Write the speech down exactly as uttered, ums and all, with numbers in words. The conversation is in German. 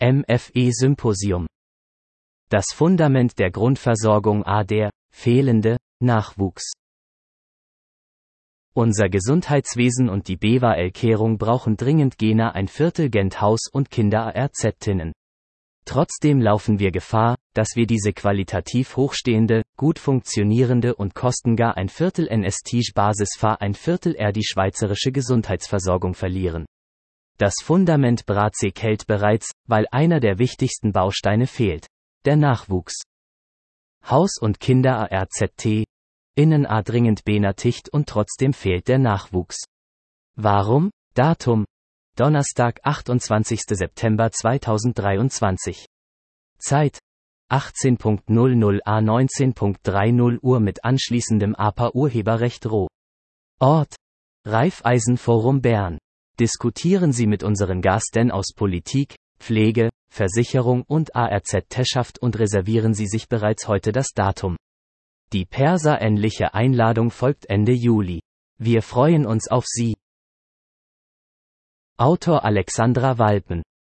M F E-Symposium. Das Fundament der Grundversorgung a der fehlende Nachwuchs. Unser Gesundheitswesen und die B W L-Kehrung brauchen dringend Gena ein Viertel Gent Haus- und Kinder-A R Z-Tinnen. Trotzdem laufen wir Gefahr, dass wir diese qualitativ hochstehende, gut funktionierende und kostengar ein Viertel N S Tisch-Basisfahr ein Viertel R die schweizerische Gesundheitsversorgung verlieren. Das Fundament Brace kält bereits, weil einer der wichtigsten Bausteine fehlt. Der Nachwuchs. Haus- und Kinder-A R Z T. Innen a dringend benötigt und trotzdem fehlt der Nachwuchs. Warum? Datum. Donnerstag, achtundzwanzigster September zweitausenddreiundzwanzig. Zeit. achtzehn null null a neunzehn dreißig Uhr mit anschließendem A P A-Urheberrecht Roh. Ort. Raiffeisenforum Bern. Diskutieren Sie mit unseren Gästen aus Politik, Pflege, Versicherung und A R Z-Teschaft und reservieren Sie sich bereits heute das Datum. Die Perser-ähnliche Einladung folgt Ende Juli. Wir freuen uns auf Sie. Autor Alexandra Walpen.